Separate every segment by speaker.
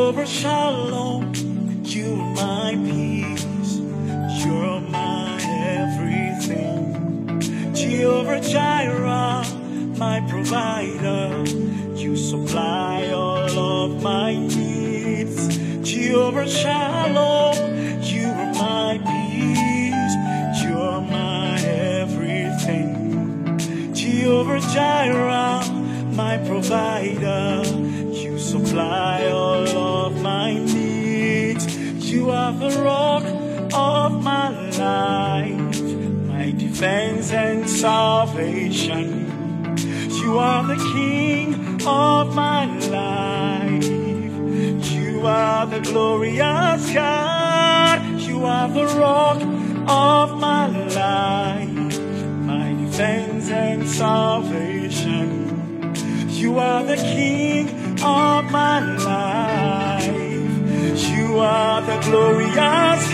Speaker 1: Jehovah Shalom, you are my peace, you're my everything. Jehovah Jireh, my provider, you supply all of my needs. Jehovah Shalom, you are my peace, you're my everything. Jehovah Jireh, my provider, you supply all of my needs. You are the rock of my life, my defense and salvation. You are the King of my life. You are the glorious God. You are the rock of my life, my defense and salvation. You are the King of my life. You are the glorious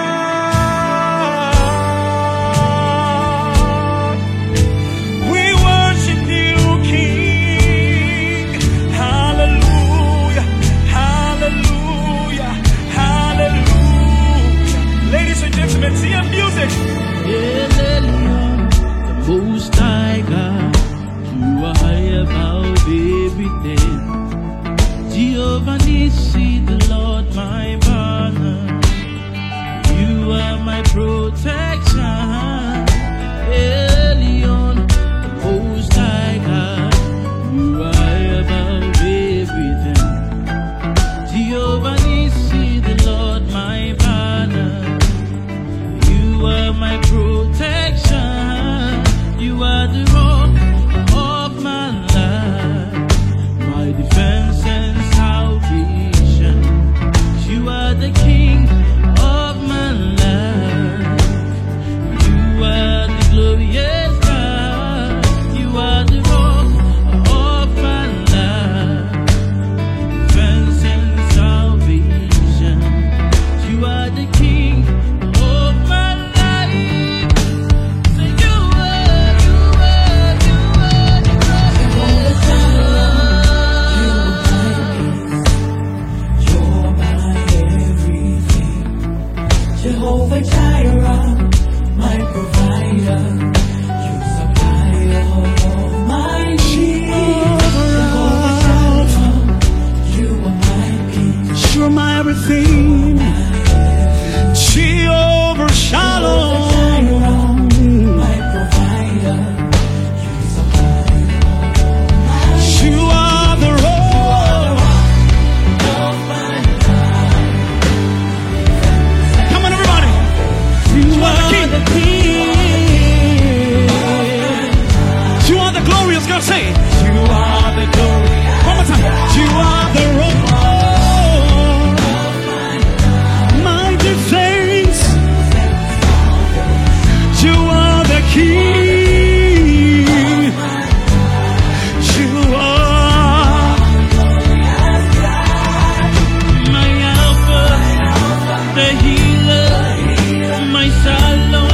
Speaker 1: God. We worship you, King. Hallelujah, hallelujah, hallelujah. Ladies and gentlemen, see your music.
Speaker 2: The Most High God, you are high above everything. Jehovah Nissi, the Lord my banner. You are my protection. Elion, the Most High God, you are high above everything. Jehovah Nissi, the Lord my banner. You are my protection. You are the rock of my life, my defense and salvation. You are the King of my life. You are the glorious God. You are the rock of my life, defense and salvation. You are the King of my life. So you are
Speaker 1: Jehovah Jireh, my provider, you supply all of my needs. Jehovah Shalom, you are my peace, you're my everything. Jehovah Shalom, my provider, you supply all of my needs. You are the rock of my the King. You are the glorious God. Say it. You are the glorious. One more time. You are the rock of my defense. You are the King. You are my Alpha, the healer, my Shalom.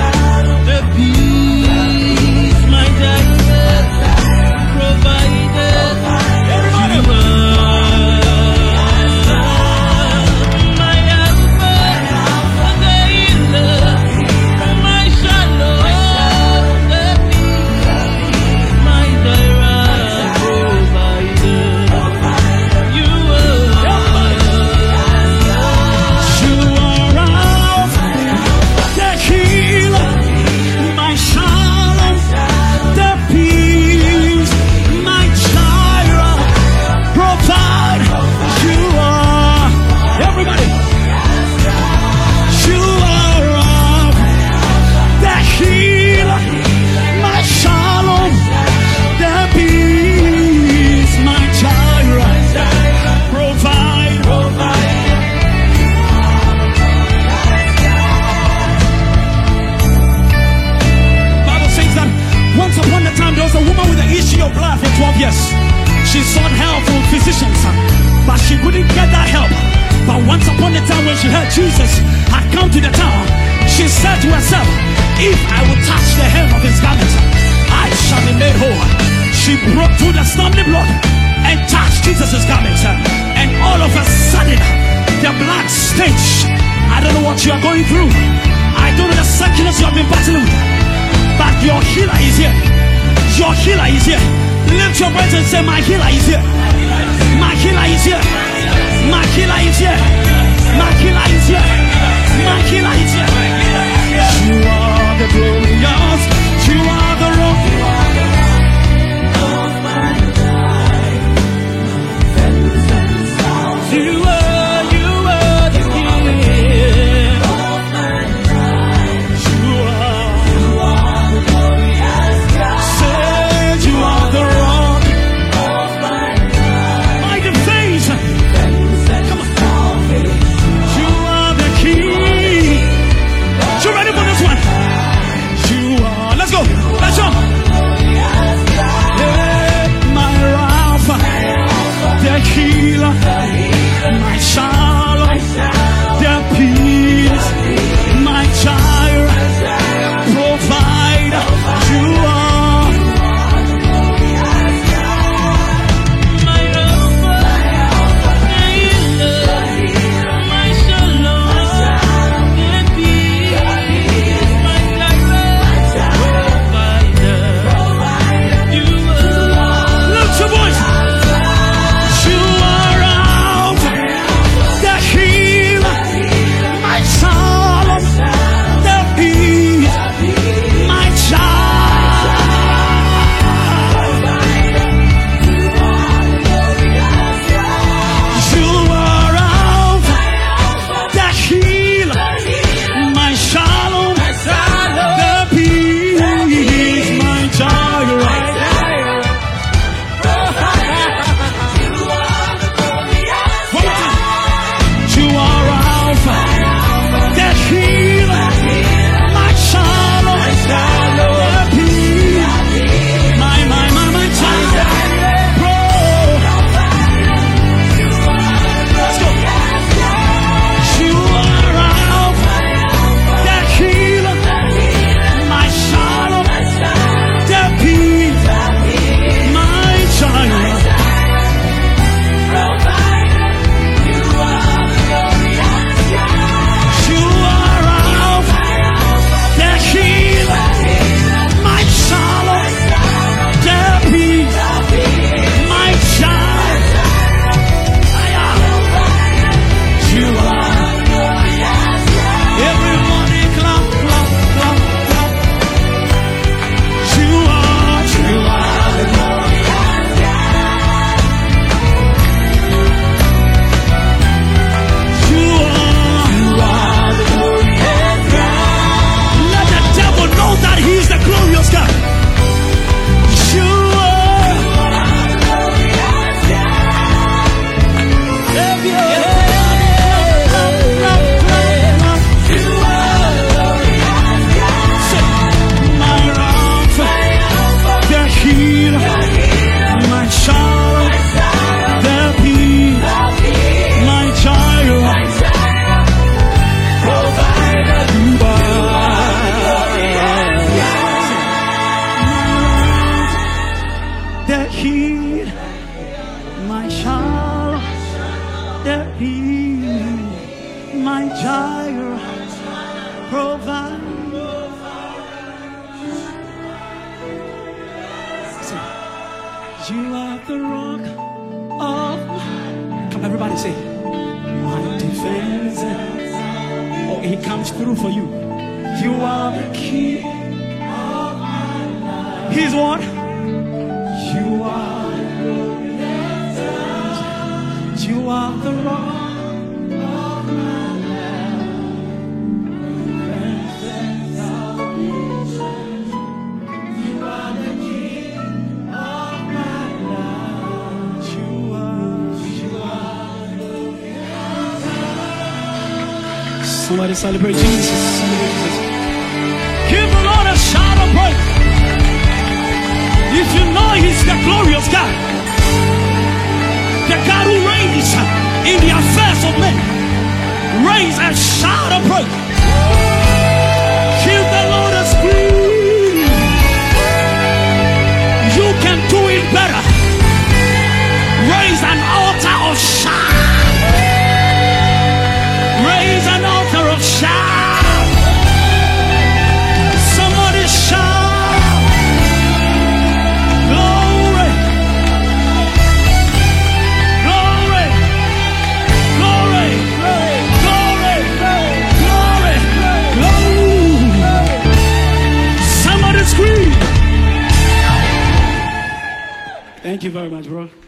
Speaker 1: She sought help from physicians, but she couldn't get that help. But once upon a time when she heard Jesus had come to the town, she said to herself, if I will touch the hem of his garment, I shall be made whole. She broke through the stumbling block and touched Jesus' garment, and all of a sudden sudden, the blood stench. I don't know what you are going through. I don't know the sickness you have been battling with. But your healer is here. Your healer is here. Lift your voice and say, my healer is here. My healer is here. My healer is here. My healer is here. My healer is here. You are the glorious. You are the rock. You are the king of my life. You are the glorious God. Say you are the rock of my life. My defense. Come on. You are the king. You ready for this one? You are. Let's go. Let's jump. Yeah, my Rapha, the healer, my Shalom, the peace, my Jireh, provider. You are
Speaker 2: My Rapha, the healer, my Shalom, the peace, my Jireh, provider. You are.
Speaker 1: lift your voice. You are out, the healer, my Shalom, the peace, my child. You are out, the healer, my Shalom, the peace, my child. You are Alpha, the healer, my Shalom, the peace, my child. Bro, let's go. You are Alpha, the healer, my Shalom, the peace, my child. You are Alpha, the healer, my Shalom, the peace, my child. You are. Everybody clap, clap, clap, clap. You are. You are. You are. Let the devil know that he is the glorious God. You are. My Rapha, the healer, my Shalom, the peace, my child. The healer, my Shalom, the peace, my child. Provide. You are the rock of. Come, everybody say, my defense. Oh, he comes through for you. You are the key of my life. He's what? You are the glorious God. You are the rock of my life. You are the king of my life. You are the glorious God. Somebody celebrate Jesus. Give the Lord a shout of praise. If you know he's the glorious God, the God who reigns in the affairs of men, raise a shout of praise. Give the Lord a scream. You can do it better. Raise an altar of shout. Thank you very much, bro.